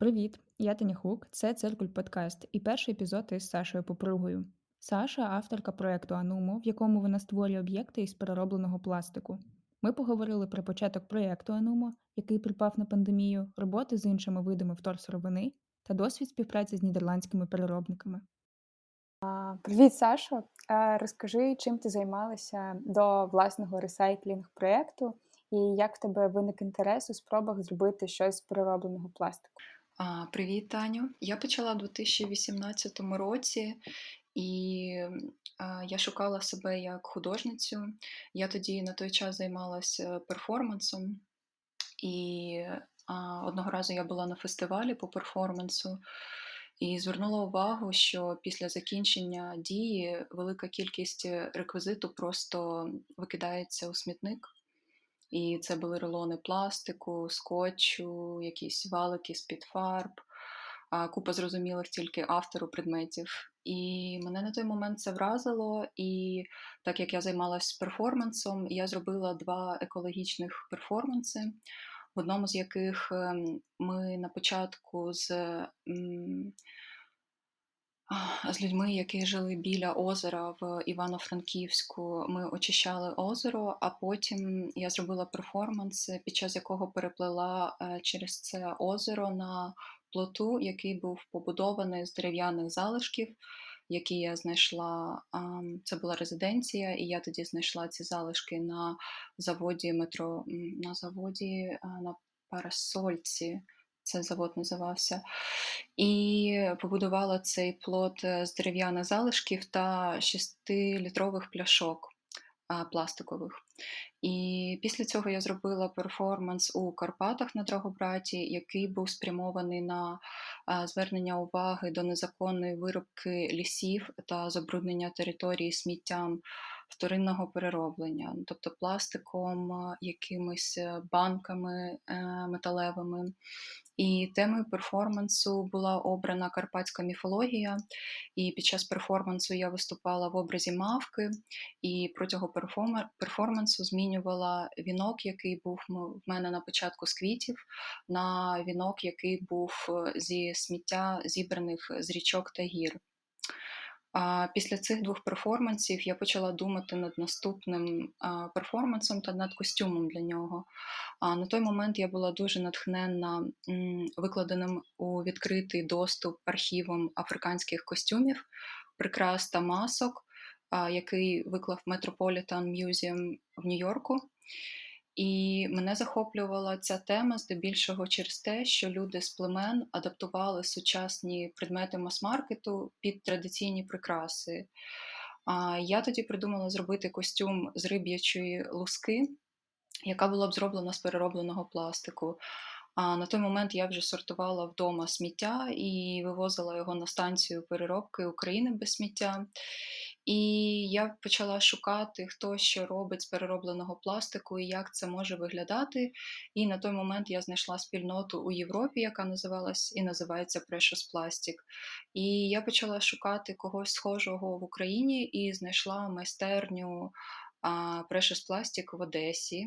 Привіт, я Таня Хук, це Циркуль Подкаст і перший епізод із Сашою Попругою. Саша авторка проєкту Анумо, в якому вона створює об'єкти із переробленого пластику. Ми поговорили про початок проєкту Анумо, який припав на пандемію, роботи з іншими видами вторсировини та досвід співпраці з нідерландськими переробниками. Привіт, Сашо. Розкажи, чим ти займалася до власного ресайклінг-проєкту і як в тебе виник інтерес у спробах зробити щось з переробленого пластику? Привіт, Таню. Я почала в 2018 році, і я шукала себе як художницю. Я тоді на той час займалася перформансом, і одного разу я була на фестивалі по перформансу і звернула увагу, що після закінчення дії велика кількість реквізиту просто викидається у смітник. І це були рулони пластику, скотчу, якісь валики з-під фарб, купа зрозумілих тільки автору предметів. І мене на той момент це вразило, і так як я займалася перформансом, я зробила 2 екологічних перформанси, в одному з яких ми на початку з людьми, які жили біля озера в Івано-Франківську, ми очищали озеро, а потім я зробила перформанс, під час якого переплила через це озеро на плоту, який був побудований з дерев'яних залишків, які я знайшла. Це була резиденція, і я тоді знайшла ці залишки на заводі метро, на Парасольці. Це завод називався, і побудувала цей плот з дерев'яних залишків та 6-літрових пляшок пластикових. І після цього я зробила перформанс у Карпатах на Драгобраті, який був спрямований на звернення уваги до незаконної вирубки лісів та забруднення території сміттям вторинного перероблення, тобто пластиком, якимись банками металевими. І темою перформансу була обрана карпатська міфологія, і під час перформансу я виступала в образі мавки, і протягом перформансу змінювала вінок, який був в мене на початку з квітів, на вінок, який був зі сміття, зібраних з річок та гір. Після цих 2 перформансів я почала думати над наступним перформансом та над костюмом для нього. На той момент я була дуже натхненна викладеним у відкритий доступ архівом африканських костюмів, прикрас та масок, який виклав Metropolitan Museum в Нью-Йорку. І мене захоплювала ця тема здебільшого через те, що люди з племен адаптували сучасні предмети мас-маркету під традиційні прикраси. Я тоді придумала зробити костюм з риб'ячої луски, яка була б зроблена з переробленого пластику. На той момент я вже сортувала вдома сміття і вивозила його на станцію переробки України без сміття. І я почала шукати, хто що робить з переробленого пластику і як це може виглядати. І на той момент я знайшла спільноту у Європі, яка називалась і називається Precious Plastic. І я почала шукати когось схожого в Україні і знайшла майстерню Precious Plastic в Одесі,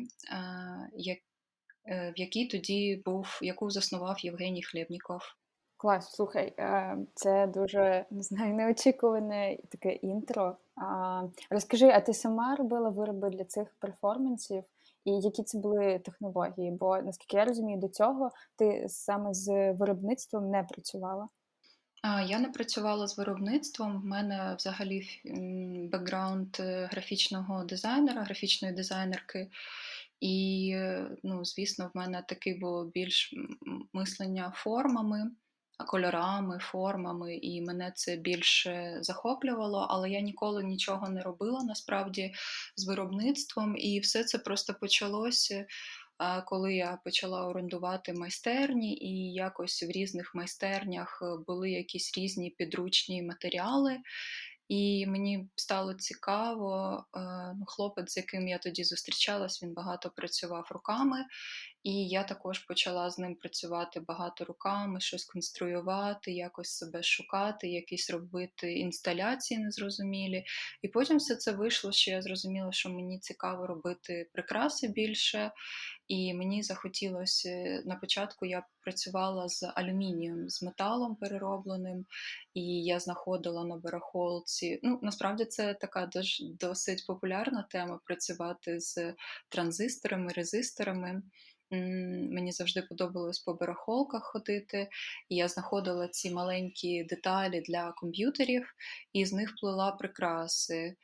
в якій тоді яку заснував Євгеній Хлєбніков. Клас, слухай, це дуже, не знаю, неочікуване таке інтро. Розкажи, а ти сама робила вироби для цих перформансів? І які це були технології? Бо, наскільки я розумію, до цього ти саме з виробництвом не працювала. Я не працювала з виробництвом. В мене взагалі бекграунд графічного дизайнера, графічної дизайнерки. І, звісно, в мене таке було більш мислення формами, кольорами, формами, і мене це більше захоплювало, але я ніколи нічого не робила насправді з виробництвом, і все це просто почалося, коли я почала орендувати майстерні, і якось в різних майстернях були якісь різні підручні матеріали. І мені стало цікаво, хлопець, з яким я тоді зустрічалась, він багато працював руками. І я також почала з ним працювати багато руками, щось конструювати, якось себе шукати, якісь робити інсталяції незрозумілі. І потім все це вийшло, що я зрозуміла, що мені цікаво робити прикраси більше. І мені захотілося, на початку я працювала з алюмінієм, з металом переробленим, і я знаходила на барахолці. Ну, насправді це така досить популярна тема працювати з транзисторами, резисторами. Мені завжди подобалось по барахолках ходити, і я знаходила ці маленькі деталі для комп'ютерів і з них плела прикраси.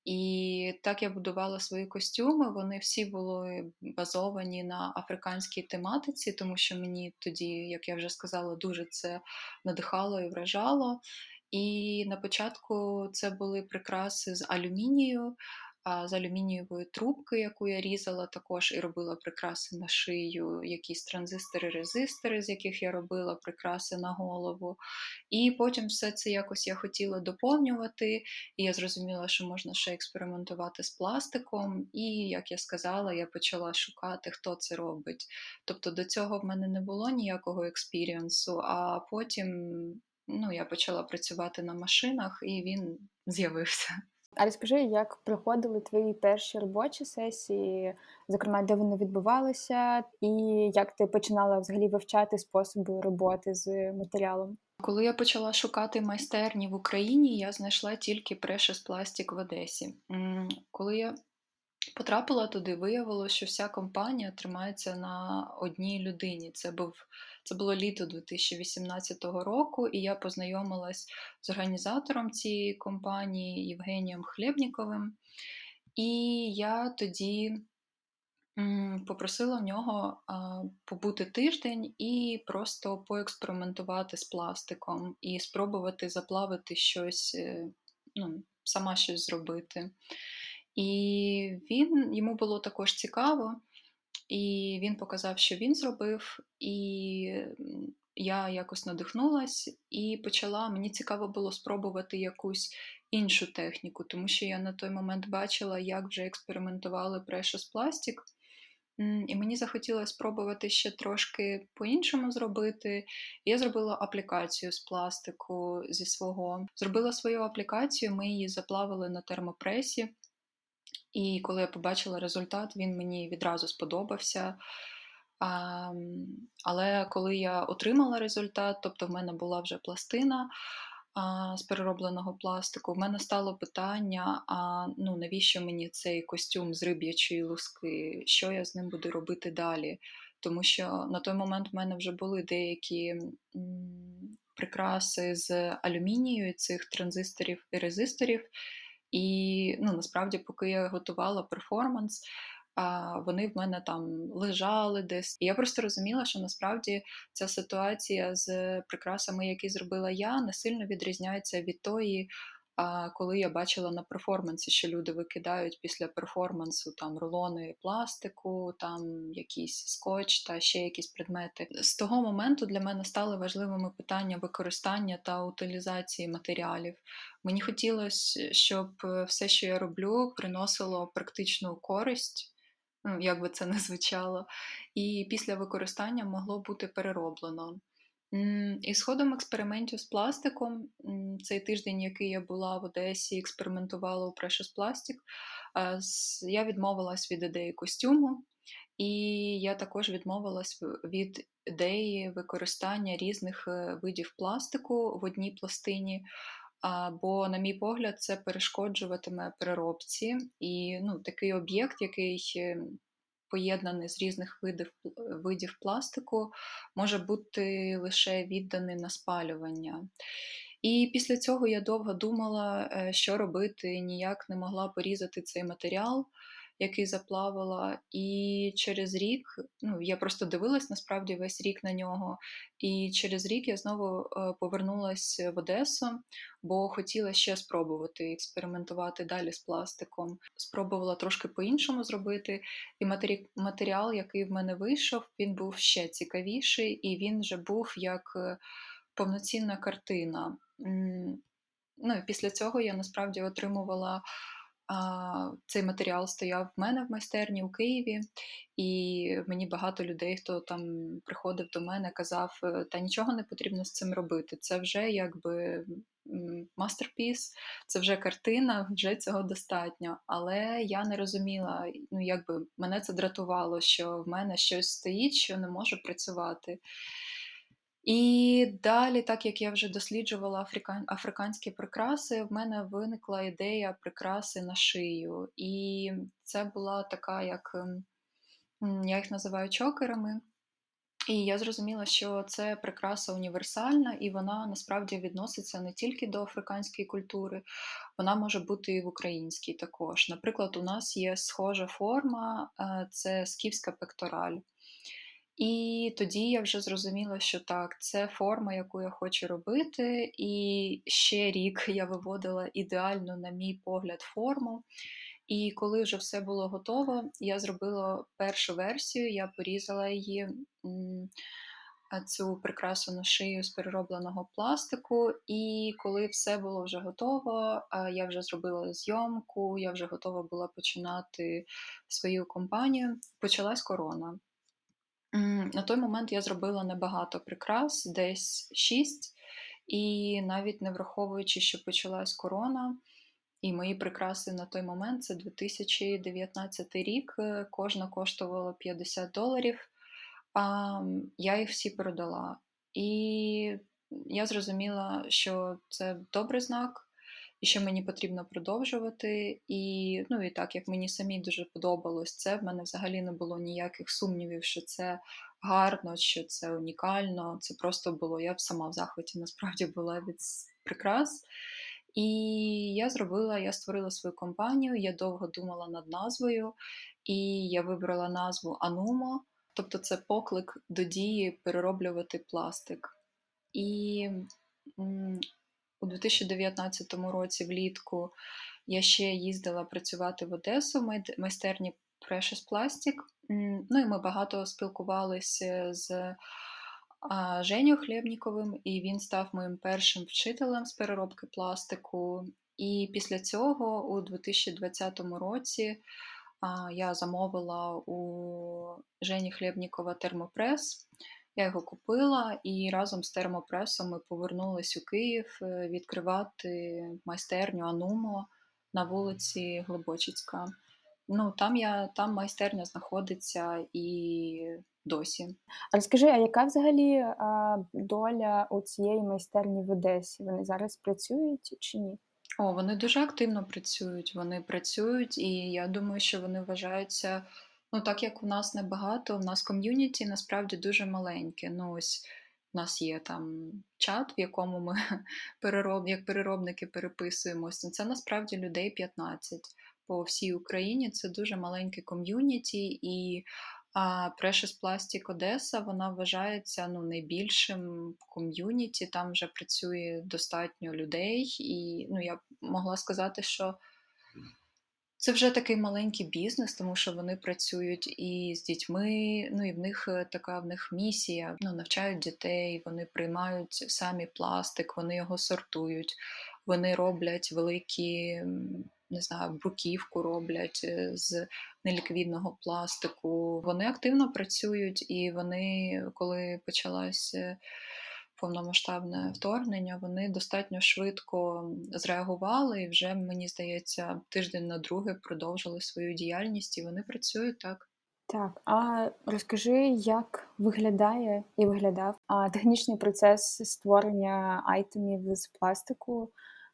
І так я будувала свої костюми. Вони всі були базовані на африканській тематиці, тому що мені тоді, як я вже сказала, дуже це надихало і вражало. І на початку це були прикраси з алюмінію, з алюмінієвої трубки, яку я різала також і робила прикраси на шию, якісь транзистори, резистори, з яких я робила прикраси на голову. І потім все це якось я хотіла доповнювати, і я зрозуміла, що можна ще експериментувати з пластиком. І, як я сказала, я почала шукати, хто це робить. Тобто до цього в мене не було ніякого експірієнсу, а потім я почала працювати на машинах, і він з'явився. А розкажи, як проходили твої перші робочі сесії, зокрема, де вони відбувалися, і як ти починала взагалі вивчати способи роботи з матеріалом? Коли я почала шукати майстерні в Україні, я знайшла тільки Precious Plastic в Одесі. Коли я потрапила туди, виявилося, що вся компанія тримається на одній людині. Це було літо 2018 року, і я познайомилась з організатором цієї компанії Євгенієм Хлєбніковим. І я тоді попросила в нього побути тиждень і просто поекспериментувати з пластиком і спробувати заплавити щось, сама щось зробити. І йому було також цікаво, і він показав, що він зробив, і я якось надихнулась і почала. Мені цікаво було спробувати якусь іншу техніку, тому що я на той момент бачила, як вже експериментували Precious Plastic. І мені захотілося спробувати ще трошки по-іншому зробити. Я зробила аплікацію з пластику зі свого. Зробила свою аплікацію, ми її заплавили на термопресі. І коли я побачила результат, він мені відразу сподобався. Але коли я отримала результат, тобто в мене була вже пластина з переробленого пластику, в мене стало питання: навіщо мені цей костюм з риб'ячої луски, що я з ним буду робити далі? Тому що на той момент в мене вже були деякі прикраси з алюмінію, цих транзисторів і резисторів. І насправді, поки я готувала перформанс, вони в мене там лежали десь. І я просто розуміла, що насправді ця ситуація з прикрасами, які зробила я, не сильно відрізняється від тої, коли я бачила на перформансі, що люди викидають після перформансу там рулони пластику, там якийсь скотч та ще якісь предмети. З того моменту для мене стали важливими питання використання та утилізації матеріалів. Мені хотілося, щоб все, що я роблю, приносило практичну користь, як би це не звучало, і після використання могло бути перероблено. І з ходом експериментів з пластиком, цей тиждень, який я була в Одесі, експериментувала у Precious Plastic, я відмовилась від ідеї костюму, і я також відмовилась від ідеї використання різних видів пластику в одній пластині, бо, на мій погляд, це перешкоджуватиме переробці. І такий об'єкт, який поєднаний з різних видів пластику, може бути лише відданий на спалювання. І після цього я довго думала, що робити, ніяк не могла порізати цей матеріал, який заплавила. І через рік, я просто дивилась насправді весь рік на нього, і через рік я знову повернулась в Одесу, бо хотіла ще спробувати експериментувати далі з пластиком. Спробувала трошки по-іншому зробити, і матеріал, який в мене вийшов, він був ще цікавіший, і він вже був як повноцінна картина. І після цього я насправді отримувала цей матеріал стояв в мене в майстерні у Києві, і мені багато людей, хто там приходив до мене, казав: Та нічого не потрібно з цим робити. Це вже якби masterpiece, це вже картина, вже цього достатньо. Але я не розуміла, ну якби мене це дратувало, що в мене щось стоїть, що не може працювати. І далі, так як я вже досліджувала африканські прикраси, в мене виникла ідея прикраси на шию. І це була така, як я їх називаю чокерами. І я зрозуміла, що це прикраса універсальна, і вона насправді відноситься не тільки до африканської культури, вона може бути і в українській також. Наприклад, у нас є схожа форма, це скіфська пектораль. І тоді я вже зрозуміла, що так, це форма, яку я хочу робити. І ще рік я виводила ідеальну, на мій погляд, форму. І коли вже все було готово, я зробила першу версію, я порізала її, цю прикрасу на шию з переробленого пластику. І коли все було вже готово, я вже зробила зйомку, я вже готова була починати свою компанію, почалась корона. На той момент я зробила небагато прикрас, десь 6, і навіть не враховуючи, що почалась корона, і мої прикраси на той момент, це 2019 рік, кожна коштувала $50, я їх всі продала. І я зрозуміла, що це добрий знак, і що мені потрібно продовжувати. І, ну, і так, як мені самій дуже подобалось це, в мене взагалі не було ніяких сумнівів, що це гарно, що це унікально. Це просто було, я б сама в захваті насправді була від прикрас. І я створила свою компанію, я довго думала над назвою, і я вибрала назву Anumo, тобто це поклик до дії перероблювати пластик. І у 2019 році влітку я ще їздила працювати в Одесу в майстерні Precious Plastic. Ну і ми багато спілкувалися з Женєю Хлєбніковим, і він став моїм першим вчителем з переробки пластику. І після цього, у 2020 році, я замовила у Жені Хлєбнікова термопрес. Я його купила, і разом з термопресом ми повернулись у Київ відкривати майстерню Anumo на вулиці Глибочицька. Ну, там майстерня знаходиться і досі. А розкажи, а яка взагалі доля у цієї майстерні в Одесі? Вони зараз працюють чи ні? Вони дуже активно працюють. Вони працюють, і я думаю, що вони вважаються, ну так як у нас небагато, у нас ком'юніті насправді дуже маленьке. Ну ось у нас є там чат, в якому ми як переробники переписуємося. Це насправді людей 15 по всій Україні. Це дуже маленьке ком'юніті, і Precious Plastic Одеса, вона вважається найбільшим ком'юніті, там вже працює достатньо людей, і я б могла сказати, що це вже такий маленький бізнес, тому що вони працюють і з дітьми, і в них місія, навчають дітей, вони приймають самі пластик, вони його сортують, вони роблять великі, не знаю, бруківку роблять з неліквідного пластику. Вони активно працюють, і вони, коли почалося повномасштабне вторгнення, вони достатньо швидко зреагували і вже, мені здається, тиждень на другий продовжили свою діяльність, і вони працюють так. Так, а розкажи, як виглядає і виглядав технічний процес створення айтемів з пластику.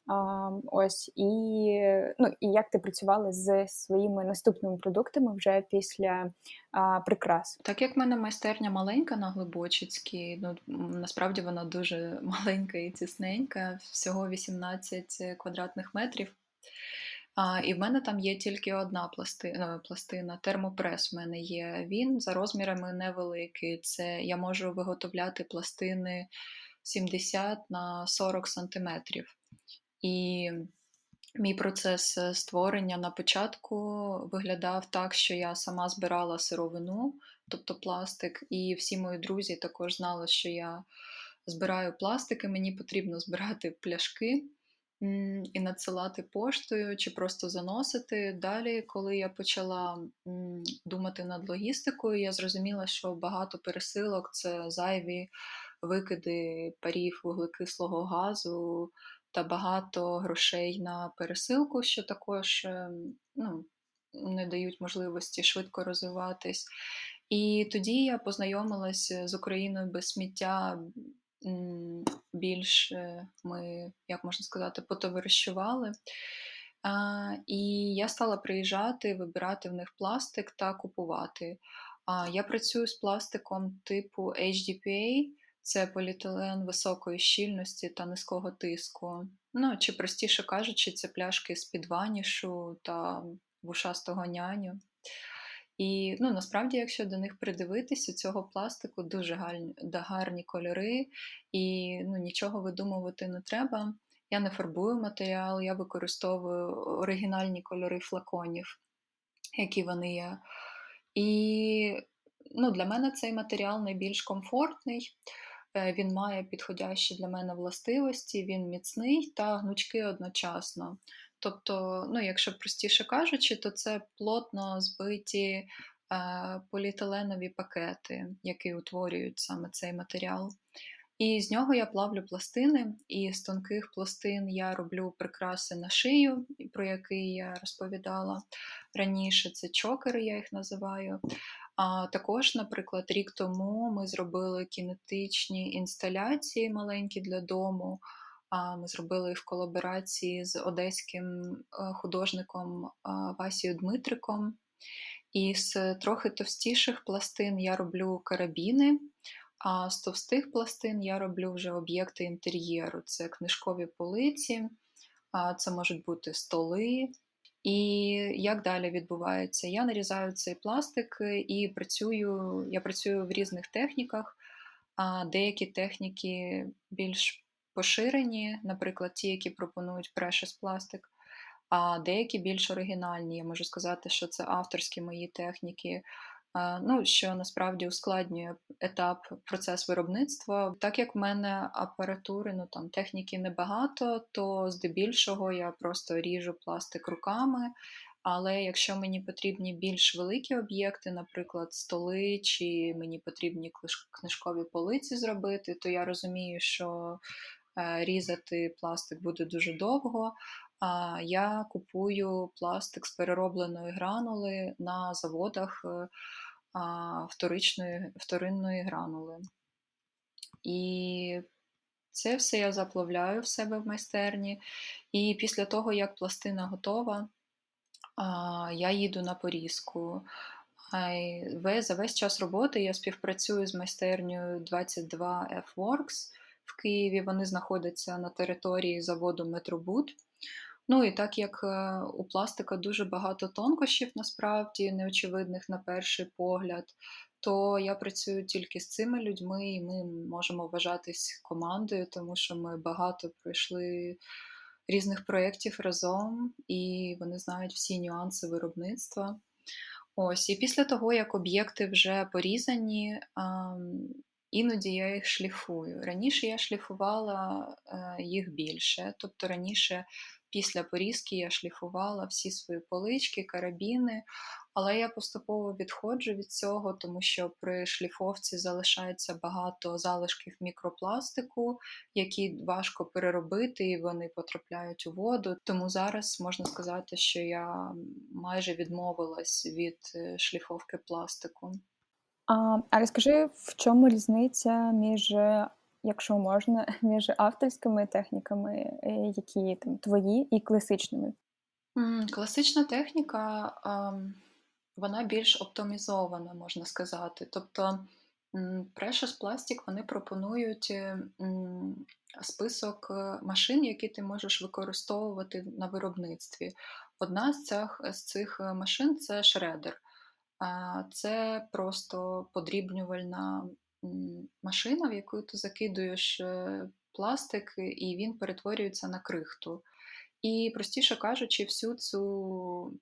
І як ти працювала з своїми наступними продуктами вже після прикрас? Так як в мене майстерня маленька на Глибочицькій, насправді вона дуже маленька і тісненька, всього 18 квадратних метрів. І в мене там є тільки одна пластина, термопрес в мене є. Він за розмірами невеликий. Це я можу виготовляти пластини 70 на 40 сантиметрів. І мій процес створення на початку виглядав так, що я сама збирала сировину, тобто пластик, і всі мої друзі також знали, що я збираю пластик, і мені потрібно збирати пляшки. і надсилати поштою чи просто заносити. Далі, коли я почала думати над логістикою, я зрозуміла, що багато пересилок це зайві викиди парів вуглекислого газу та багато грошей на пересилку, що також ну, не дають можливості швидко розвиватись. І тоді я познайомилася з Україною без сміття. Більш ми, як можна сказати, потоваришували. І я стала приїжджати, вибирати в них пластик та купувати. Я працюю з пластиком типу HDPE, це поліетилен високої щільності та низького тиску. Ну, чи простіше кажучи, це пляшки з-під ванішу та вушастого няню. І насправді, якщо до них придивитися, цього пластику дуже гарні кольори, і нічого видумувати не треба. Я не фарбую матеріал, я використовую оригінальні кольори флаконів, які вони є. І для мене цей матеріал найбільш комфортний. Він має підходящі для мене властивості, він міцний та гнучкий одночасно. Тобто, якщо простіше кажучи, то це плотно збиті поліетиленові пакети, які утворюють саме цей матеріал. І з нього я плавлю пластини, і з тонких пластин я роблю прикраси на шию, про які я розповідала раніше. Це чокери, я їх називаю. А також, наприклад, рік тому ми зробили кінетичні інсталяції маленькі для дому. Ми зробили їх в колаборації з одеським художником Васією Дмитриком. І з трохи товстіших пластин я роблю карабіни, а з товстих пластин я роблю вже об'єкти інтер'єру. Це книжкові полиці, це можуть бути столи. І як далі відбувається? Я нарізаю цей пластик і я працюю в різних техніках. Деякі техніки більш поширені, наприклад, ті, які пропонують Precious Plastic, а деякі більш оригінальні. Я можу сказати, що це авторські мої техніки, що насправді ускладнює процес виробництва. Так як в мене апаратури, техніки небагато, то здебільшого я просто ріжу пластик руками. Але якщо мені потрібні більш великі об'єкти, наприклад, столи, чи мені потрібні книжкові полиці зробити, то я розумію, що різати пластик буде дуже довго. Я купую пластик з переробленої гранули на заводах вторинної гранули. І це все я заплавляю в себе в майстерні. І після того, як пластина готова, я їду на порізку. За весь час роботи я співпрацюю з майстернею 22F-Works в Києві. Вони знаходяться на території заводу Метробуд. І так як у пластика дуже багато тонкощів, насправді, неочевидних на перший погляд, то я працюю тільки з цими людьми, і ми можемо вважатись командою, тому що ми багато пройшли різних проєктів разом, і вони знають всі нюанси виробництва. Ось, і після того, як об'єкти вже порізані, іноді я їх шліфую. Раніше я шліфувала їх більше, тобто раніше після порізки я шліфувала всі свої полички, карабіни, але я поступово відходжу від цього, тому що при шліфовці залишається багато залишків мікропластику, які важко переробити, і вони потрапляють у воду. Тому зараз можна сказати, що я майже відмовилась від шліфовки пластику. А розкажи, в чому різниця між, якщо можна, між авторськими техніками, які там твої, і класичними? Класична техніка, вона більш оптимізована, можна сказати. Тобто Precious Plastic, вони пропонують список машин, які ти можеш використовувати на виробництві. Одна з цих машин – це шредер. Це просто подрібнювальна машина, в яку ти закидуєш пластик, і він перетворюється на крихту. І, простіше кажучи, всю цю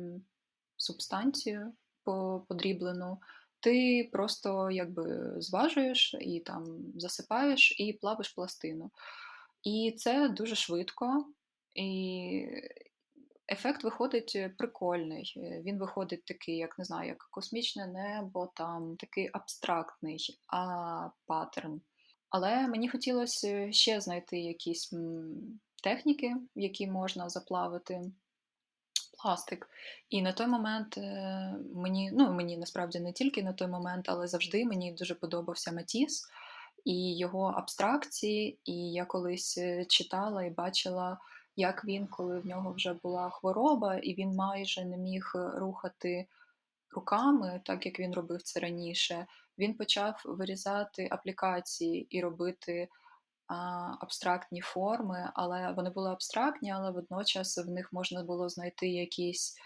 субстанцію подріблену ти просто зважуєш і там засипаєш і плавиш пластину. І це дуже швидко. І ефект виходить прикольний. Він виходить такий, як не знаю, як космічне небо, там такий абстрактний, паттерн. Але мені хотілося ще знайти якісь техніки, в які можна заплавити пластик. І на той момент мені насправді не тільки на той момент, але завжди мені дуже подобався Матіс і його абстракції. І я колись читала і бачила, як він, коли в нього вже була хвороба, і він майже не міг рухати руками, так як він робив це раніше, він почав вирізати аплікації і робити абстрактні форми, але вони були абстрактні, але водночас в них можна було знайти якісь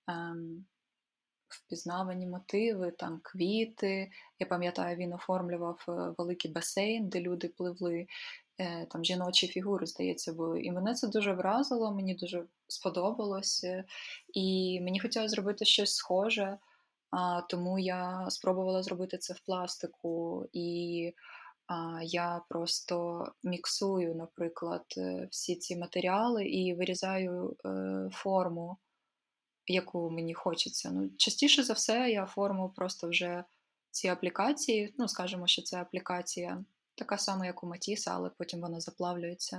впізнавані мотиви, там квіти. Я пам'ятаю, він оформлював великий басейн, де люди пливли, там жіночі фігури, здається, були. І мене це дуже вразило, мені дуже сподобалось. І мені хотілося зробити щось схоже, тому я спробувала зробити це в пластику. І я просто міксую, наприклад, всі ці матеріали і вирізаю форму, яку мені хочеться. Ну, частіше за все, я оформив просто вже ці аплікації. Ну, скажімо, що це аплікація така сама, як у Матіса, але потім вона заплавлюється.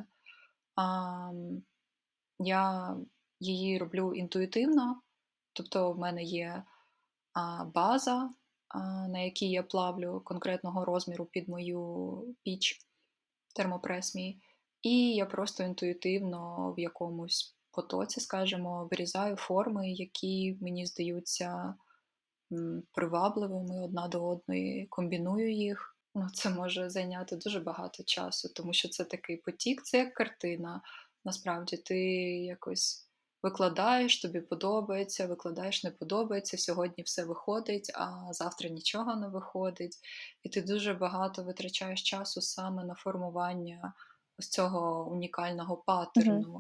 Я її роблю інтуїтивно, тобто в мене є база, на якій я плавлю конкретного розміру під мою піч термопрес мій, і я просто інтуїтивно в якомусь потоці, скажімо, вирізаю форми, які мені здаються привабливими одна до одної, комбіную їх. Ну, це може зайняти дуже багато часу, тому що це такий потік, це як картина. Насправді ти якось викладаєш, тобі подобається, викладаєш, не подобається, сьогодні все виходить, а завтра нічого не виходить. І ти дуже багато витрачаєш часу саме на формування ось цього унікального паттерну.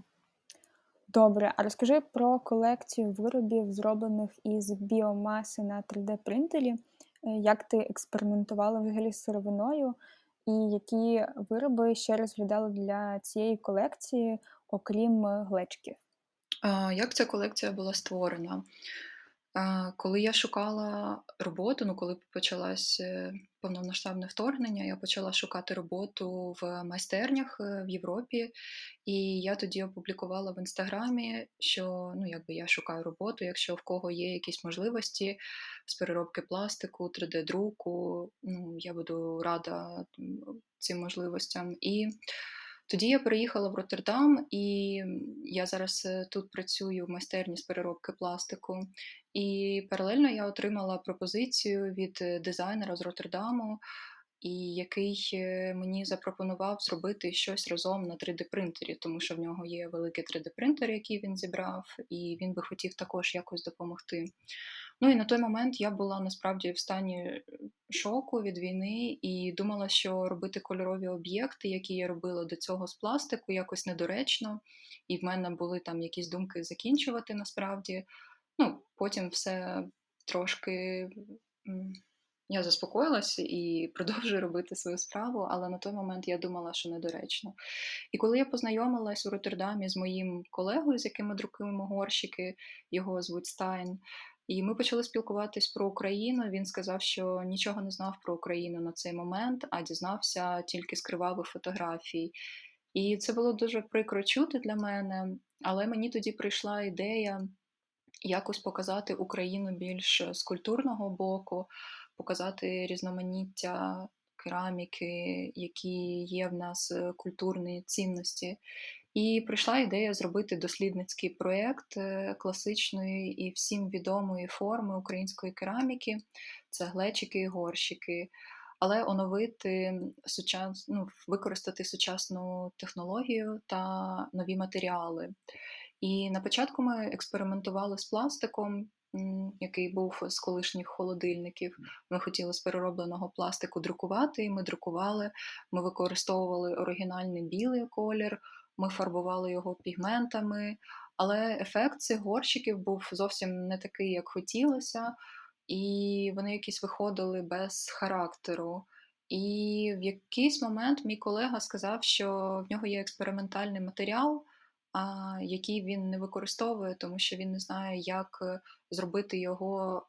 Добре, а розкажи про колекцію виробів, зроблених із біомаси на 3D-принтері. Як ти експериментувала взагалі з сировиною, і які вироби ще розглядали для цієї колекції, окрім глечиків? Як ця колекція була створена? Коли я шукала роботу, коли почалось повномасштабне вторгнення, я почала шукати роботу в майстернях в Європі, і я тоді опублікувала в Інстаграмі, що я шукаю роботу, якщо в кого є якісь можливості з переробки пластику, 3D-друку, я буду рада цим можливостям. І тоді я переїхала в Роттердам, і я зараз тут працюю в майстерні з переробки пластику. І паралельно я отримала пропозицію від дизайнера з Роттердаму, і який мені запропонував зробити щось разом на 3D-принтері, тому що в нього є великий 3D-принтер, який він зібрав, і він би хотів також якось допомогти. Ну і на той момент я була насправді в стані шоку від війни і думала, що робити кольорові об'єкти, які я робила до цього з пластику, якось недоречно. І в мене були там якісь думки закінчувати насправді. Потім все трошки я заспокоїлася і продовжую робити свою справу, але на той момент я думала, що недоречно. І коли я познайомилась у Роттердамі з моїм колегою, з яким ми друкуємо горщики, його звуть Стайн, і ми почали спілкуватись про Україну. Він сказав, що нічого не знав про Україну на цей момент, а дізнався тільки з кривавих фотографій. І це було дуже прикро чути для мене, але мені тоді прийшла ідея якось показати Україну більш з культурного боку, показати різноманіття кераміки, які є в нас культурні цінності. І прийшла ідея зробити дослідницький проєкт класичної і всім відомої форми української кераміки – це глечики і горщики, але оновити використати сучасну технологію та нові матеріали. І на початку ми експериментували з пластиком, який був з колишніх холодильників. Ми хотіли з переробленого пластику друкувати, і ми друкували. Ми використовували оригінальний білий колір, ми фарбували його пігментами, але ефект цих горщиків був зовсім не такий, як хотілося, і вони якісь виходили без характеру. І в якийсь момент мій колега сказав, що в нього є експериментальний матеріал, який він не використовує, тому що він не знає, як зробити його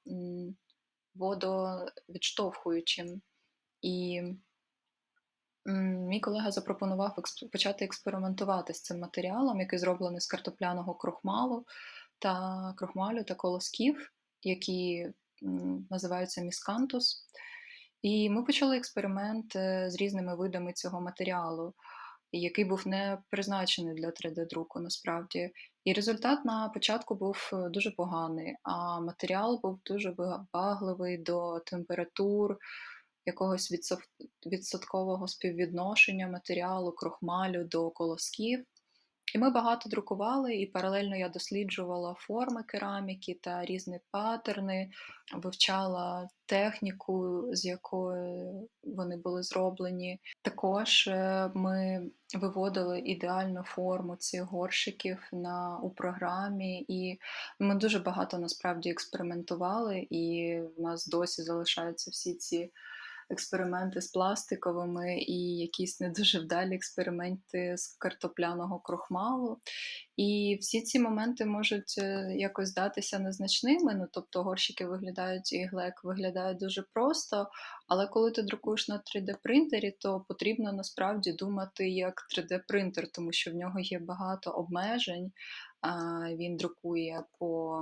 водовідштовхуючим. І мій колега запропонував почати експериментувати з цим матеріалом, який зроблений з картопляного крохмалю та колосків, які називаються міскантус. І ми почали експеримент з різними видами цього матеріалу, який був не призначений для 3D-друку насправді. І результат на початку був дуже поганий, а матеріал був дуже вибагливий до температур, якогось відсоткового співвідношення матеріалу, крохмалю до колосків. І ми багато друкували, і паралельно я досліджувала форми кераміки та різні паттерни, вивчала техніку, з якою вони були зроблені. Також ми виводили ідеальну форму цих горщиків у програмі, і ми дуже багато насправді експериментували, і в нас досі залишаються всі ці експерименти з пластиковими і якісь не дуже вдалі експерименти з картопляного крохмалу. І всі ці моменти можуть якось здатися незначними. Ну, тобто горщики виглядають і глек виглядають дуже просто, але коли ти друкуєш на 3D-принтері, то потрібно насправді думати як 3D-принтер, тому що в нього є багато обмежень. Він друкує по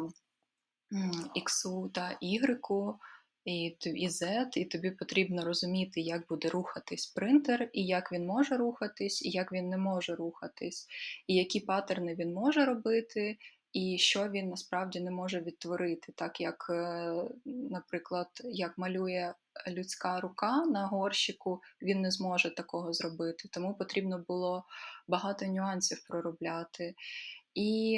X та Y, і Z, і тобі потрібно розуміти, як буде рухатись принтер, і як він може рухатись, і як він не може рухатись, і які паттерни він може робити, і що він насправді не може відтворити, так як, наприклад, як малює людська рука на горщику, він не зможе такого зробити, тому потрібно було багато нюансів проробляти. І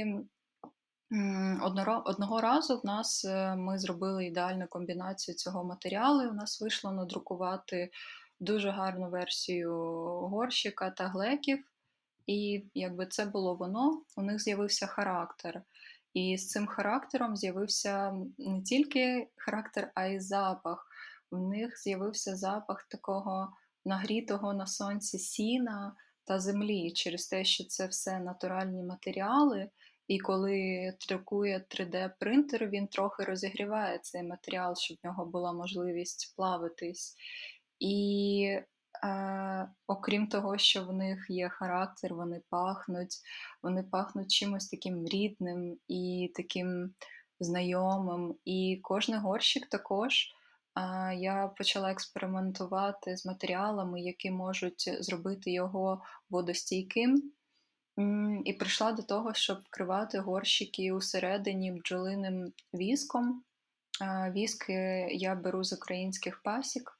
одного разу ми зробили ідеальну комбінацію цього матеріалу, і у нас вийшло надрукувати дуже гарну версію горщика та глеків. І якби це було воно, у них з'явився характер. І з цим характером з'явився не тільки характер, а й запах. В них з'явився запах такого нагрітого на сонці сіна та землі через те, що це все натуральні матеріали. І коли друкує 3D-принтер, він трохи розігріває цей матеріал, щоб в нього була можливість плавитись. І окрім того, що в них є характер, вони пахнуть чимось таким рідним і таким знайомим. І кожний горщик також я почала експериментувати з матеріалами, які можуть зробити його водостійким. І прийшла до того, щоб вкривати горщики усередині бджолиним віском. Віск я беру з українських пасік.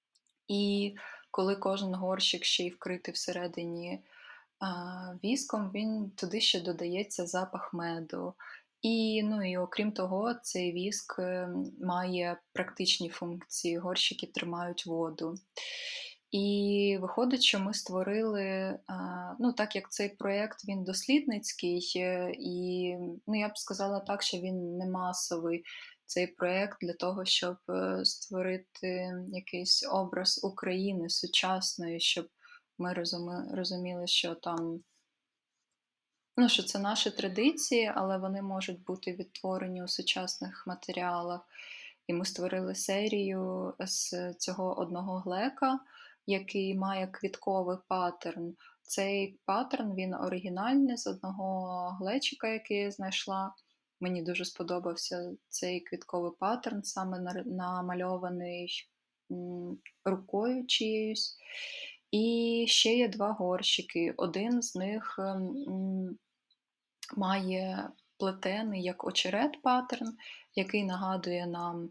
І коли кожен горщик ще й вкритий всередині віском, туди ще додається запах меду. І окрім того, цей віск має практичні функції, горщики тримають воду. І виходить, що ми створили, так як цей проєкт, він дослідницький, і я б сказала так, що він не масовий, цей проєкт для того, щоб створити якийсь образ України сучасної, щоб ми розуміли, що там, що це наші традиції, але вони можуть бути відтворені у сучасних матеріалах. І ми створили серію з цього одного глека, який має квітковий паттерн. Цей паттерн, він оригінальний з одного глечика, який я знайшла. Мені дуже сподобався цей квітковий паттерн, саме намальований рукою чиєюсь. І ще є два горщики. Один з них має плетений як очерет паттерн, який нагадує нам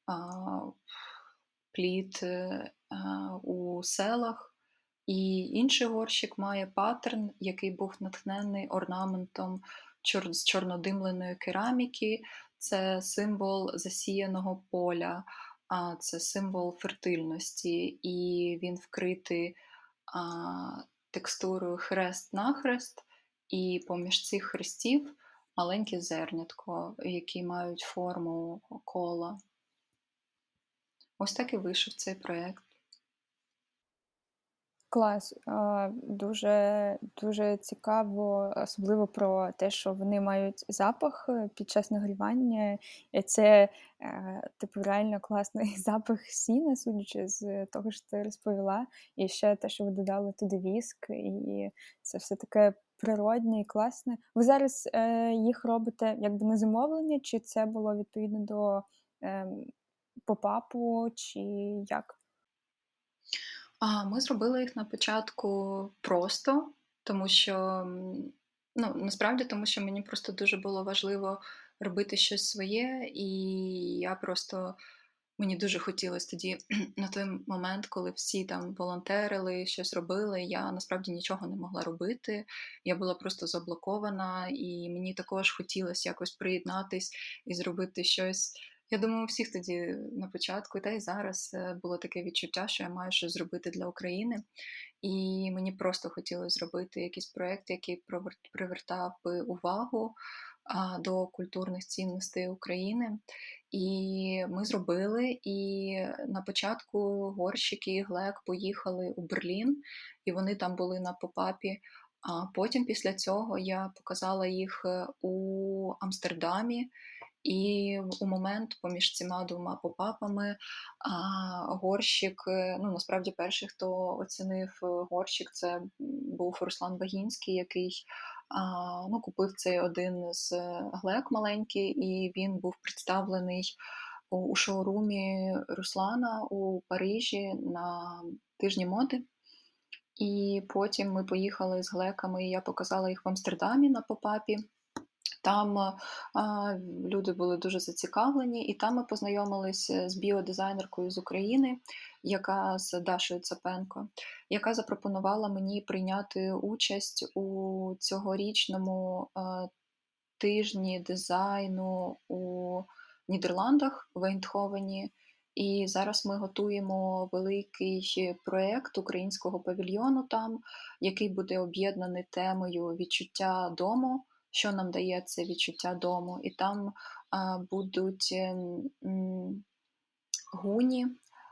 плід у селах. І інший горщик має паттерн, який був натхнений орнаментом з чорнодимленої кераміки. Це символ засіяного поля, це символ фертильності. І він вкритий текстурою хрест-нахрест, і поміж цих хрестів маленьке зернятко, які мають форму кола. Ось так і вийшов цей проєкт. Клас. Дуже, дуже цікаво, особливо про те, що вони мають запах під час нагрівання. І це, типу, реально класний запах сіна, судячи з того, що ти розповіла. І ще те, що ви додали туди віск, і це все таке природне і класне. Ви зараз їх робите якби на замовлення, чи це було відповідно до попапу, чи як? Ми зробили їх на початку просто, тому що, ну, насправді, тому що мені просто дуже було важливо робити щось своє, і я просто мені дуже хотілося тоді на той момент, коли всі там волонтерили, щось робили, я насправді нічого не могла робити. Я була просто заблокована, і мені також хотілося якось приєднатись і зробити щось. Я думаю, у всіх тоді на початку, та й зараз було таке відчуття, що я маю щось зробити для України. І мені просто хотілося зробити якийсь проєкт, який привертав би увагу до культурних цінностей України. І ми зробили. І на початку Горщик і Глек поїхали у Берлін, і вони там були на попапі. А потім після цього я показала їх у Амстердамі. І у момент поміж цими двома попапами Горщик, ну насправді перший, хто оцінив Горщик, це був Руслан Багінський, який ну, купив цей один з глек маленький, і він був представлений у шоурумі Руслана у Парижі на тижні моди. І потім ми поїхали з глеками, і я показала їх в Амстердамі на попапі. Там люди були дуже зацікавлені, і там ми познайомилися з біодизайнеркою з України, яка з Дашою Цапенко, яка запропонувала мені прийняти участь у цьогорічному тижні дизайну у Нідерландах, в Ейндховені. І зараз ми готуємо великий проєкт українського павільйону там, який буде об'єднаний темою відчуття дому, що нам дає це відчуття дому. І там будуть гуні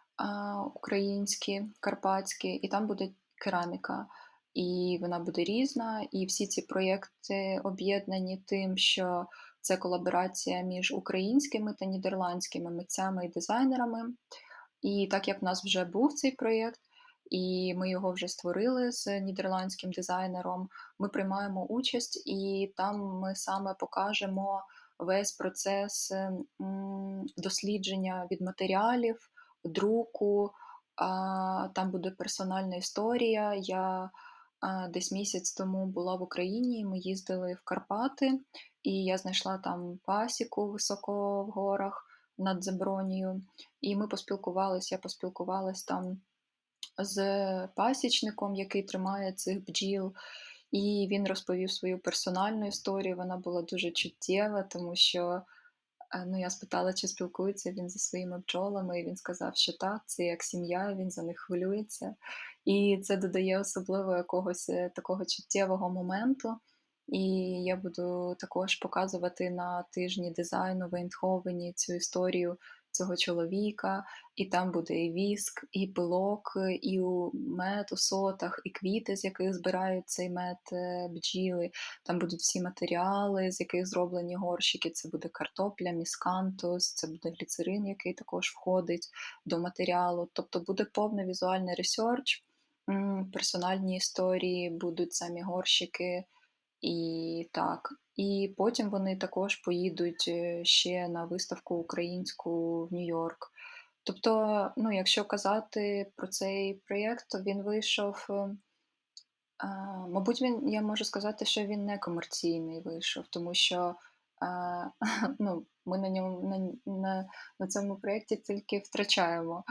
українські, карпатські, і там буде кераміка. І вона буде різна, і всі ці проєкти об'єднані тим, що це колаборація між українськими та нідерландськими митцями і дизайнерами. І так як в нас вже був цей проєкт, і ми його вже створили з нідерландським дизайнером, ми приймаємо участь, і там ми саме покажемо весь процес дослідження від матеріалів, друку, там буде персональна історія. Я десь місяць тому була в Україні, ми їздили в Карпати, і я знайшла там пасіку високо в горах над Забронію, і ми поспілкувалися, я поспілкувалась там з пасічником, який тримає цих бджіл, і він розповів свою персональну історію, вона була дуже чуттєва, тому що ну, я спитала, чи спілкується він зі своїми бджолами, і він сказав, що так, це як сім'я, він за них хвилюється. І це додає особливо якогось такого чуттєвого моменту. І я буду також показувати на тижні дизайну в Ейндховені цю історію цього чоловіка, і там буде і віск, і пилок, і мед у сотах, і квіти, з яких збирають цей мед бджіли. Там будуть всі матеріали, з яких зроблені горщики. Це буде картопля, міскантус, це буде гліцерин, який також входить до матеріалу. Тобто буде повний візуальний ресерч, персональні історії, будуть самі горщики. І так. І потім вони також поїдуть ще на виставку українську в Нью-Йорк. Тобто, ну, якщо казати про цей проєкт, то він вийшов. Мабуть, я можу сказати, що він не комерційний вийшов, тому що ну, ми на ньому на цьому проєкті тільки втрачаємо.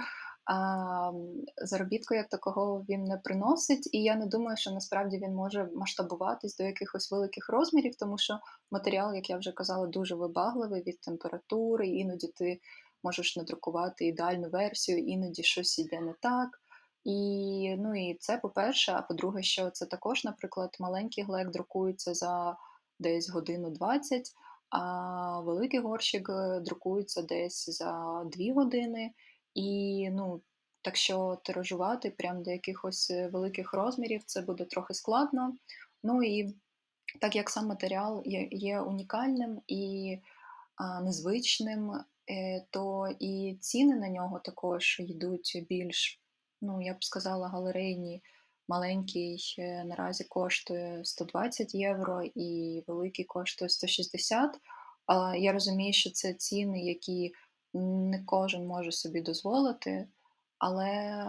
Заробітку як такого він не приносить, і я не думаю, що насправді він може масштабуватись до якихось великих розмірів, тому що матеріал, як я вже казала, дуже вибагливий від температури, іноді ти можеш надрукувати ідеальну версію, іноді щось йде не так. І, ну, і це по-перше, а по-друге, що це також, наприклад, маленький глек друкується за десь годину 20, а великий горщик друкується десь за 2 години. І, ну, Так що тиражувати прям до якихось великих розмірів це буде трохи складно. Ну і так як сам матеріал є унікальним і незвичним, то і ціни на нього також йдуть більш, ну, я б сказала, галерейні. Маленький наразі коштує 120 євро і великий коштує 160. Але я розумію, що це ціни, які не кожен може собі дозволити, але,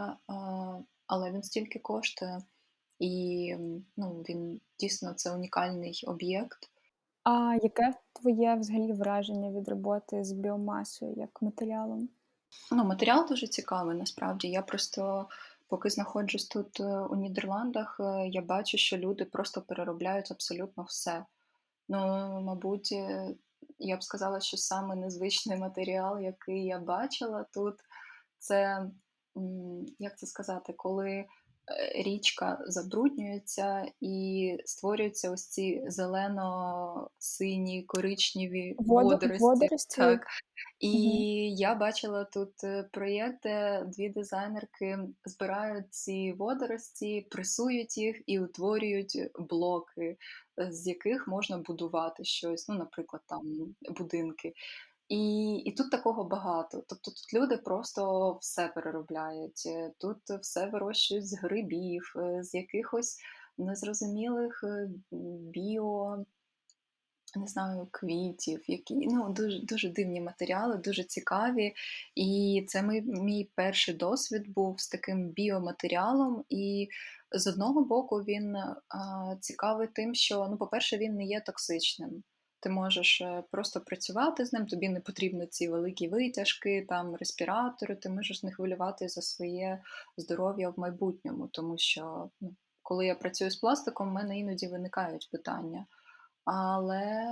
але він стільки коштує, і ну, він дійсно це унікальний об'єкт. А яке твоє взагалі враження від роботи з біомасою як матеріалом? Ну, матеріал дуже цікавий насправді. Я просто, поки знаходжусь тут у Нідерландах, я бачу, що люди просто переробляють абсолютно все. Ну, мабуть, я б сказала, що саме незвичний матеріал, який я бачила тут, це, як це сказати, коли річка забруднюється і створюються ось ці зелено-сині коричневі водорості. Водорості? Так. І Мгм. я бачила тут проєкт, де 2 дизайнерки збирають ці водорості, пресують їх і утворюють блоки, з яких можна будувати щось, ну, наприклад, там будинки. І тут такого багато. Тобто тут люди просто все переробляють. Тут все вирощують з грибів, з якихось незрозумілих біо, не знаю, квітів, які ну, дуже, дуже дивні матеріали, дуже цікаві. І це мій перший досвід був з таким біоматеріалом. І з одного боку він цікавий тим, що, ну, по-перше, він не є токсичним. Ти можеш просто працювати з ним, тобі не потрібні ці великі витяжки, там респіратори, ти можеш не хвилювати за своє здоров'я в майбутньому, тому що ну, коли я працюю з пластиком, в мене іноді виникають питання. Але,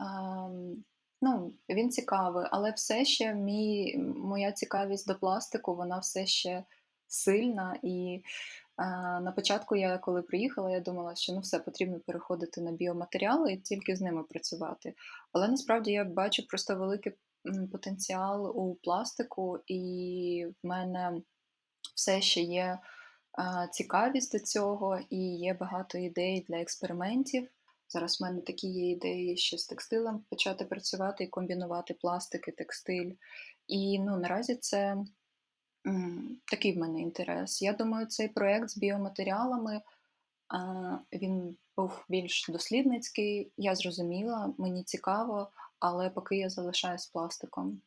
ну, він цікавий, але все ще моя цікавість до пластику, вона все ще сильна. І на початку я, коли приїхала, я думала, що ну все, потрібно переходити на біоматеріали і тільки з ними працювати. Але насправді я бачу просто великий потенціал у пластику, і в мене все ще є цікавість до цього, і є багато ідей для експериментів. Зараз в мене такі є ідеї ще з текстилем почати працювати і комбінувати пластик і текстиль. І ну, наразі це такий в мене інтерес. Я думаю, цей проєкт з біоматеріалами він був більш дослідницький, я зрозуміла, мені цікаво, але поки я залишаюсь пластиком.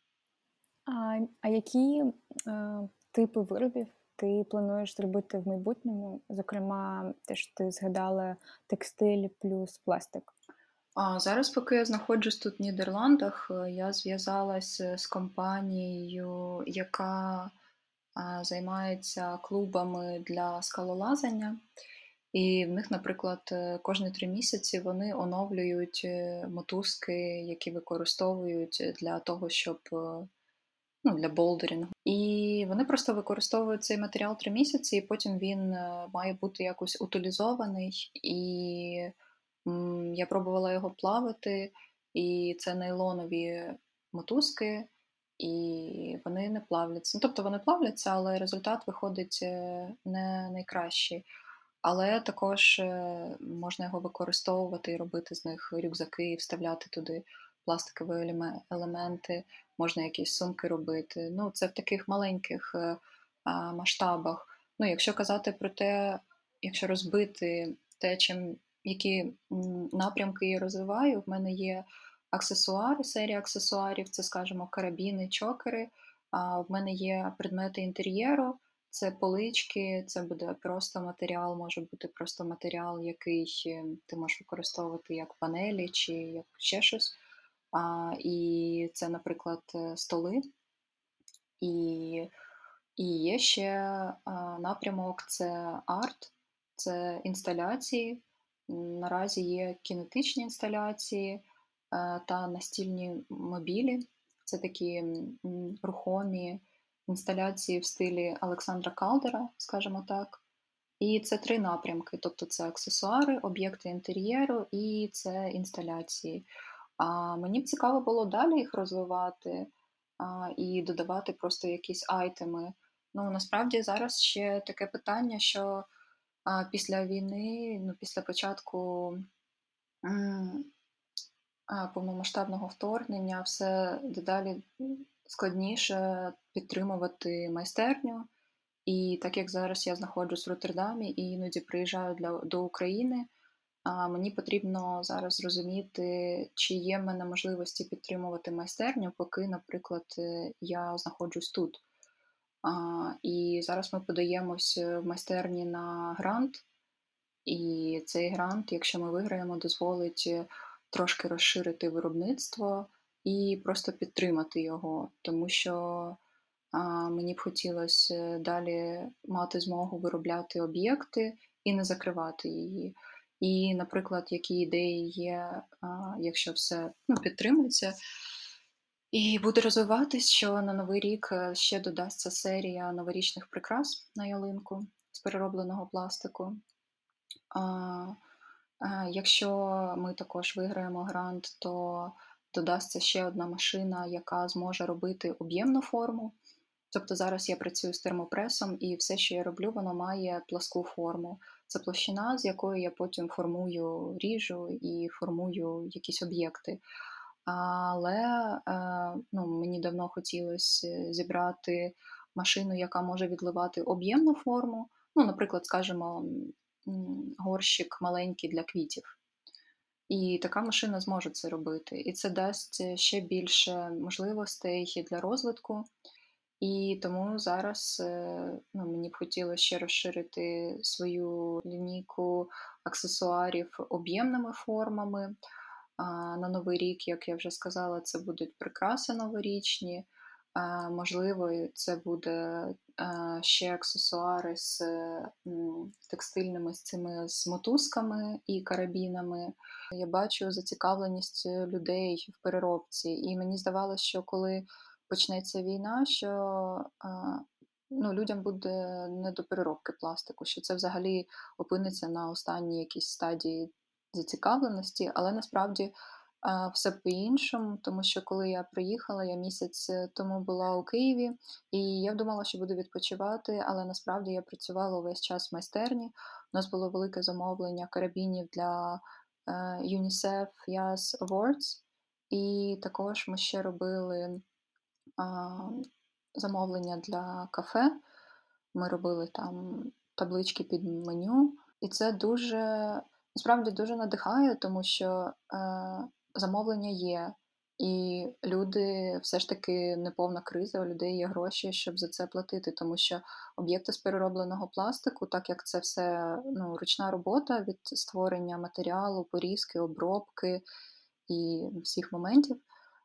А які типи виробів ти плануєш зробити в майбутньому? Зокрема, теж ти згадала текстиль плюс пластик. Зараз, поки я знаходжусь тут в Нідерландах, я зв'язалась з компанією, яка займається клубами для скалолазання. І в них, наприклад, кожні 3 місяці вони оновлюють мотузки, які використовують для того, щоб ну, для болдерінгу. І вони просто використовують цей матеріал 3 місяці, і потім він має бути якось утилізований. І я пробувала його плавити, і це нейлонові мотузки, і вони не плавляться. Ну, тобто вони плавляться, але результат виходить не найкращий. Але також можна його використовувати і робити з них рюкзаки, і вставляти туди пластикові елементи, можна якісь сумки робити. Ну, це в таких маленьких масштабах. Ну, якщо казати про те, якщо розбити те, які напрямки я розвиваю, в мене є аксесуари, серія аксесуарів, це, скажімо, карабіни, чокери. А в мене є предмети інтер'єру, це полички, це буде просто матеріал, може бути просто матеріал, який ти можеш використовувати як панелі чи як ще щось. І це, наприклад, столи. І і є ще напрямок це арт, це інсталяції. Наразі є кінетичні інсталяції та настільні мобілі. Це такі рухомі інсталяції в стилі Олександра Калдера, скажімо так. І це 3 напрямки: тобто це аксесуари, об'єкти інтер'єру і це інсталяції. Мені б цікаво було далі їх розвивати і додавати просто якісь айтеми. Ну, насправді зараз ще таке питання, що після війни, ну, після початку м, повномасштабного вторгнення все дедалі складніше підтримувати майстерню. І так як зараз я знаходжусь в Роттердамі і іноді приїжджаю до України, мені потрібно зараз зрозуміти, чи є в мене можливості підтримувати майстерню, поки, наприклад, я знаходжусь тут. І зараз ми подаємось в майстерні на грант, і цей грант, якщо ми виграємо, дозволить трошки розширити виробництво і просто підтримати його, тому що мені б хотілося далі мати змогу виробляти об'єкти і не закривати її. І, наприклад, які ідеї є, якщо все підтримується і буде розвиватись, що на Новий рік ще додасться серія новорічних прикрас на ялинку з переробленого пластику. А, Якщо ми також виграємо грант, то додасться ще одна машина, яка зможе робити об'ємну форму. Тобто зараз я працюю з термопресом, і все, що я роблю, воно має пласку форму. Це площина, з якої я потім ріжу і формую якісь об'єкти. Але мені давно хотілося зібрати машину, яка може відливати об'ємну форму. Ну, наприклад, скажімо, горщик маленький для квітів. І така машина зможе це робити. І це дасть ще більше можливостей для розвитку. І тому зараз мені б хотілося ще розширити свою лінійку аксесуарів об'ємними формами. На Новий рік, як я вже сказала, це будуть прикраси новорічні. Можливо, це буде ще аксесуари з текстильними з мотузками і карабінами. Я бачу зацікавленість людей в переробці, і мені здавалося, що коли почнеться війна, що людям буде не до переробки пластику, що це взагалі опиниться на останній якійсь стадії зацікавленості, але насправді все по-іншому, тому що коли я приїхала, я місяць тому була у Києві, і я думала, що буду відпочивати, але насправді я працювала увесь час в майстерні. У нас було велике замовлення карабінів для UNICEF YAS Awards, і також ми ще робили замовлення для кафе. Ми робили там таблички під меню, і це насправді дуже надихає, тому що замовлення є, і люди все ж таки неповна криза, у людей є гроші, щоб за це платити, тому що об'єкти з переробленого пластику, так як це все ручна робота від створення матеріалу, порізки, обробки і всіх моментів.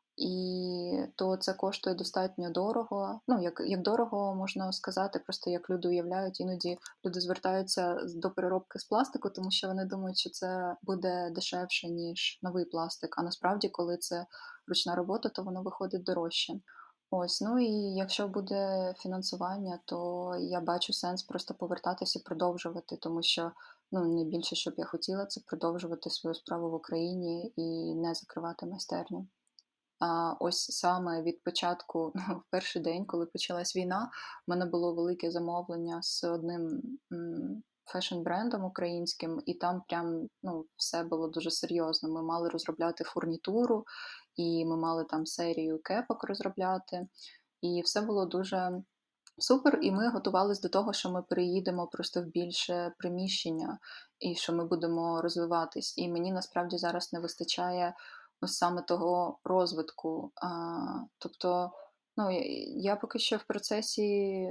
І то це коштує достатньо дорого. Ну, як дорого можна сказати, просто як люди уявляють, іноді люди звертаються до переробки з пластику, тому що вони думають, що це буде дешевше, ніж новий пластик. А насправді, коли це ручна робота, то воно виходить дорожче. Ось, ну і якщо буде фінансування, то я бачу сенс просто повертатися і продовжувати, тому що найбільше, що б я хотіла, це продовжувати свою справу в Україні і не закривати майстерню. Ось саме від початку, в перший день, коли почалась війна, в мене було велике замовлення з одним фешн-брендом українським, і там прям все було дуже серйозно. Ми мали розробляти фурнітуру, і ми мали там серію кепок розробляти, і все було дуже супер. І ми готувалися до того, що ми переїдемо просто в більше приміщення, і що ми будемо розвиватись. І мені насправді зараз не вистачає ось саме того розвитку. Тобто, я поки що в процесі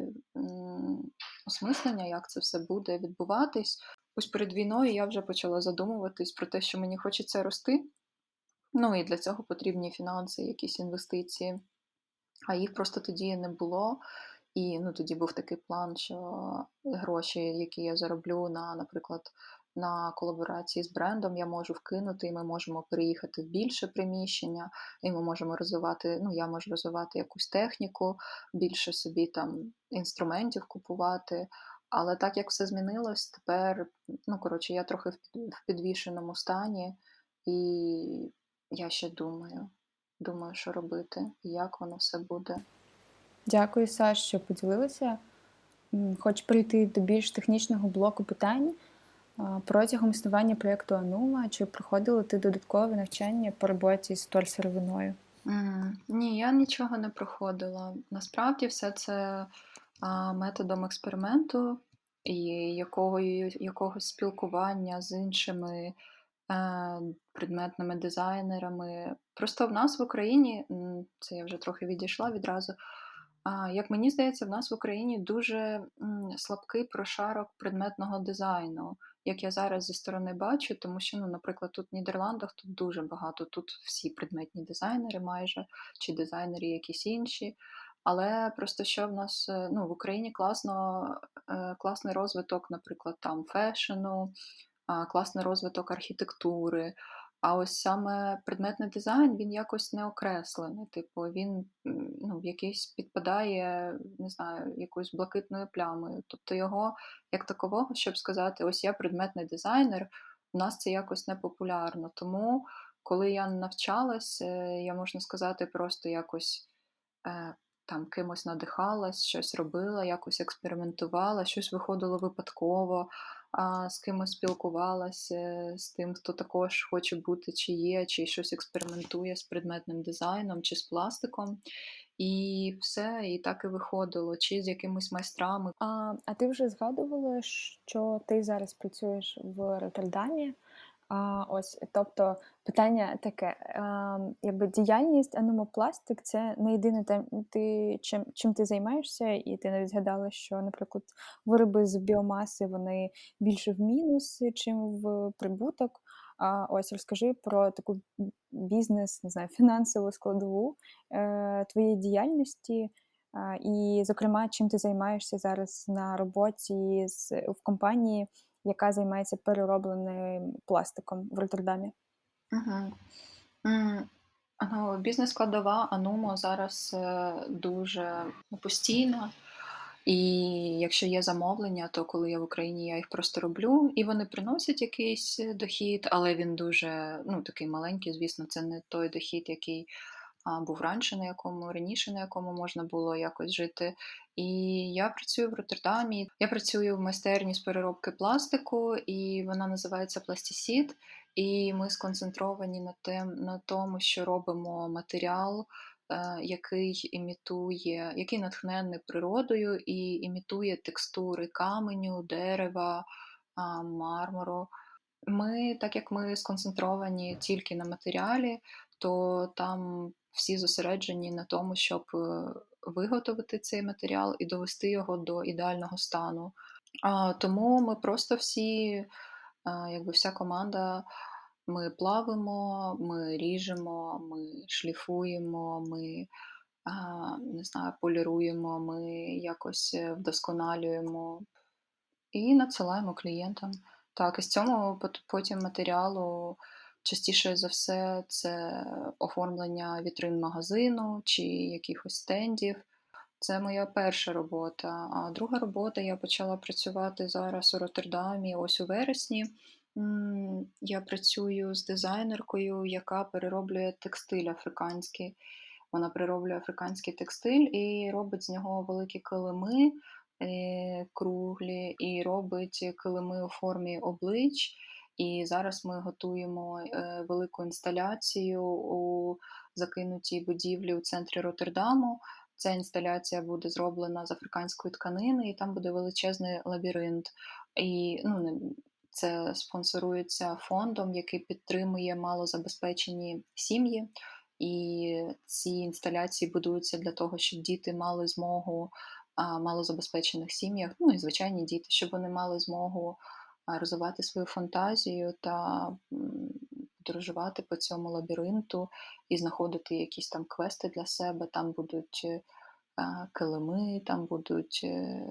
осмислення, як це все буде відбуватись. Ось перед війною я вже почала задумуватись про те, що мені хочеться рости. І для цього потрібні фінанси, якісь інвестиції. А їх просто тоді не було. І тоді був такий план, що гроші, які я зароблю наприклад, на колаборації з брендом, я можу вкинути, і ми можемо переїхати в більше приміщення, і ми можемо розвивати, я можу розвивати якусь техніку, більше собі там інструментів купувати. Але так як все змінилось, тепер, я трохи в підвішеному стані, і я ще думаю, що робити, і як воно все буде. Дякую, Саш, що поділилася. хочу перейти до більш технічного блоку питань. Протягом існування проєкту Анума чи проходила ти додаткове навчання по роботі з вторсировиною? Ні, я нічого не проходила. Насправді все це методом експерименту і якогось спілкування з іншими предметними дизайнерами. Просто в нас в Україні, це я вже трохи відійшла відразу. Як мені здається, в нас в Україні дуже слабкий прошарок предметного дизайну, як я зараз зі сторони бачу, тому що, наприклад, тут в Нідерландах тут дуже багато, тут всі предметні дизайнери майже, чи дизайнери якісь інші. Але просто що в нас в Україні класний розвиток, наприклад, там фешену, класний розвиток архітектури. А ось саме предметний дизайн, він якось не окреслений. Типу, він в якийсь підпадає, не знаю, якоюсь блакитною плямою. Тобто його, як такового, щоб сказати, ось я предметний дизайнер, у нас це якось не популярно. Тому, коли я навчалась, я, можна сказати, просто якось там кимось надихалась, щось робила, якось експериментувала, щось виходило випадково, з кимось спілкувалася, з тим, хто також хоче бути, чи є, чи щось експериментує з предметним дизайном, чи з пластиком. І все, і так і виходило, чи з якимись майстрами. А ти вже згадувала, що ти зараз працюєш в Роттердамі. Ось, тобто, питання таке: якби діяльність Аномопластик — це не єдине чим ти займаєшся, і ти навіть згадала, що, наприклад, вироби з біомаси вони більше в мінус, чим в прибуток. Ось розкажи про таку бізнес, не знаю, фінансову складову твоєї діяльності. І, зокрема, чим ти займаєшся зараз на роботі в компанії, яка займається переробленим пластиком в Роттердамі? Угу. Бізнес-складова Анумо зараз дуже постійна. І якщо є замовлення, то коли я в Україні, я їх просто роблю, і вони приносять якийсь дохід, але він дуже такий маленький, звісно, це не той дохід, який був раніше, на якому можна було якось жити. І я працюю в Роттердамі, я працюю в майстерні з переробки пластику, і вона називається Пластісід. І ми сконцентровані на тому, що робимо матеріал, який натхнений природою і імітує текстури каменю, дерева, мармуру. Так як ми сконцентровані тільки на матеріалі, то там всі зосереджені на тому, щоб виготовити цей матеріал і довести його до ідеального стану. Тому ми просто всі, вся команда, ми плавимо, ми ріжемо, ми шліфуємо, ми не знаю, поліруємо, ми якось вдосконалюємо і надсилаємо клієнтам. Так, і з цьому потім матеріалу частіше за все це оформлення вітрин магазину чи якихось стендів. Це моя перша робота. А друга робота, я почала працювати зараз у Роттердамі ось у вересні. Я працюю з дизайнеркою, яка перероблює текстиль африканський. Вона перероблює африканський текстиль і робить з нього великі килими круглі, і робить килими у формі облич. І зараз ми готуємо велику інсталяцію у закинутій будівлі у центрі Роттердаму. Ця інсталяція буде зроблена з африканської тканини, і там буде величезний лабіринт. І це спонсорується фондом, який підтримує малозабезпечені сім'ї. І ці інсталяції будуються для того, щоб діти мали змогу малозабезпечених сім'ях, і звичайні діти, щоб вони мали змогу розвивати свою фантазію та подорожувати по цьому лабіринту і знаходити якісь там квести для себе. Там будуть килими, там будуть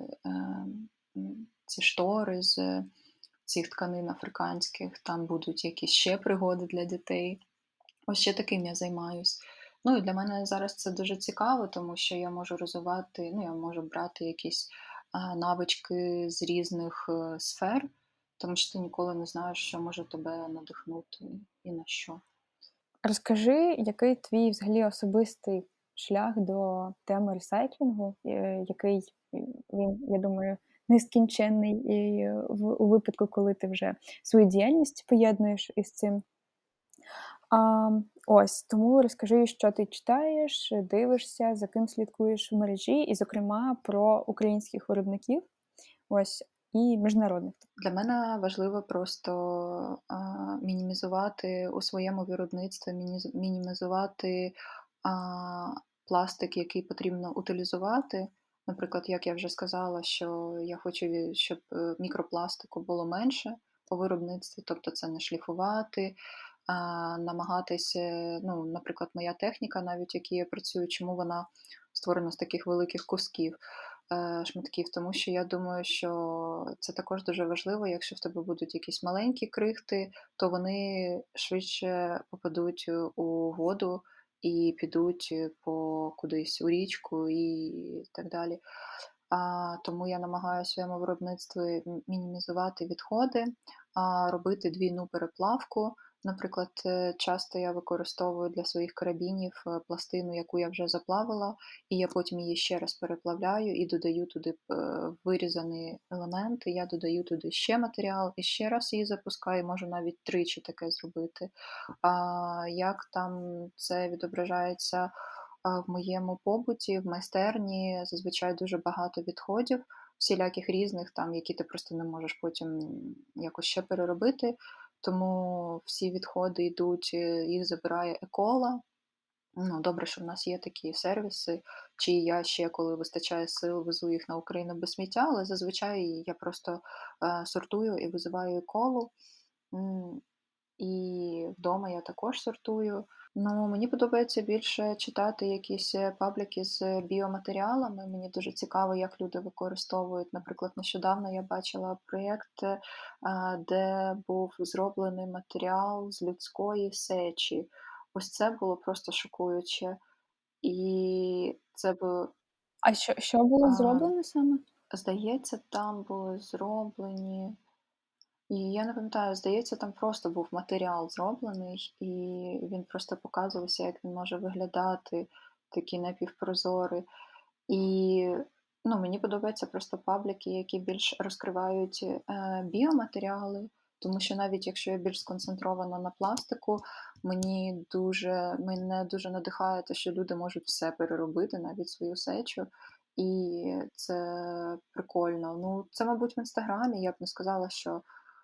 ці штори з цих тканин африканських, там будуть якісь ще пригоди для дітей. Ось ще таким я займаюсь. І для мене зараз це дуже цікаво, тому що я можу розвивати, я можу брати якісь навички з різних сфер, тому що ти ніколи не знаєш, що може тебе надихнути і на що. Розкажи, який твій взагалі особистий шлях до теми ресайклінгу, який він, я думаю, нескінченний і у випадку, коли ти вже свою діяльність поєднуєш із цим. Ось, тому розкажи, що ти читаєш, дивишся, за ким слідкуєш в мережі, і, зокрема, про українських виробників, ось, і міжнародних. Для мене важливо просто мінімізувати у своєму виробництві, мінімізувати пластик, який потрібно утилізувати. Наприклад, як я вже сказала, що я хочу, щоб мікропластику було менше по виробництві, тобто це не шліфувати, намагатися, ну, наприклад, моя техніка, навіть якій я працюю, чому вона створена з таких великих кусків, шматків, тому що я думаю, що це також дуже важливо. Якщо в тебе будуть якісь маленькі крихти, то вони швидше попадуть у воду і підуть по кудись у річку і так далі. Тому я намагаюся в своєму виробництві мінімізувати відходи, робити двійну переплавку. Наприклад, часто я використовую для своїх карабінів пластину, яку я вже заплавила, і я потім її ще раз переплавляю і додаю туди вирізані елементи, я додаю туди ще матеріал і ще раз її запускаю, можу навіть тричі таке зробити. Як там це відображається в моєму побуті, в майстерні зазвичай дуже багато відходів, всіляких різних, там, які ти просто не можеш потім якось ще переробити. Тому всі відходи йдуть, їх забирає екола. Ну, добре, що в нас є такі сервіси, чи я ще, коли вистачає сил, везу їх на Україну без сміття, але зазвичай я просто сортую і визиваю еколу. І вдома я також сортую. Ну, мені подобається більше читати якісь пабліки з біоматеріалами. Мені дуже цікаво, як люди використовують. Наприклад, нещодавно я бачила проєкт, де був зроблений матеріал з людської сечі. Ось це було просто шокуюче. І це було, А що було зроблено саме? здається, там були зроблені. І я не пам'ятаю, здається, там просто був матеріал зроблений, і він просто показувався, як він може виглядати, такий напівпрозорий. І ну, мені подобаються просто пабліки, які більш розкривають біоматеріали, тому що навіть якщо я більш сконцентрована на пластику, мене дуже надихає те, що люди можуть все переробити, навіть свою сечу. І це прикольно. Ну, це, мабуть, в інстаграмі. Я б не сказала, що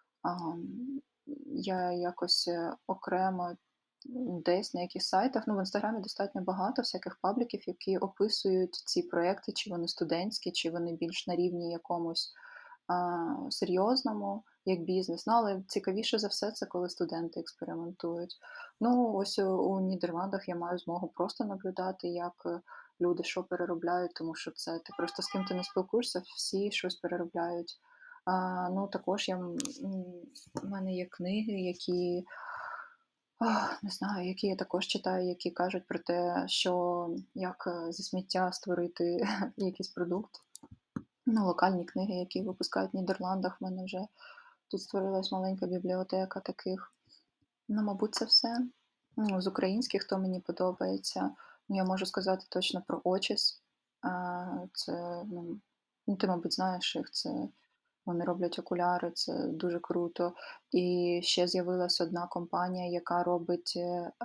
я якось окремо десь на якихось сайтах. Ну, в інстаграмі достатньо багато всяких пабліків, які описують ці проекти, чи вони студентські, чи вони більш на рівні якомусь серйозному, як бізнес. Ну, але цікавіше за все це коли студенти експериментують. Ну, ось у Нідерландах я маю змогу просто наблюдати, як люди що переробляють, тому що це ти просто з ким ти не спілкуєшся, всі щось переробляють. Ну, також в мене є книги, які не знаю, які я також читаю, які кажуть про те, що як зі сміття створити якийсь продукт. Ну, локальні книги, які випускають в Нідерландах, в мене вже тут створилась маленька бібліотека таких. Ну, мабуть, це все. Ну, з українських, хто мені подобається. Ну, я можу сказати точно про Очіс. Це, ти, мабуть, знаєш їх, це вони роблять окуляри, це дуже круто. І ще з'явилась одна компанія, яка робить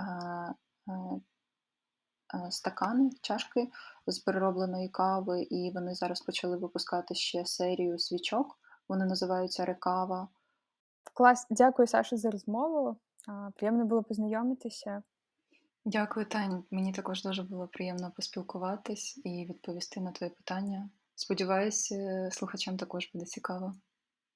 стакани, чашки з переробленої кави, і вони зараз почали випускати ще серію свічок. Вони називаються Рекава. Клас, дякую, Саша, за розмову. Приємно було познайомитися. Дякую, Тань. Мені також дуже було приємно поспілкуватись і відповісти на твої питання. Сподіваюсь, слухачам також буде цікаво.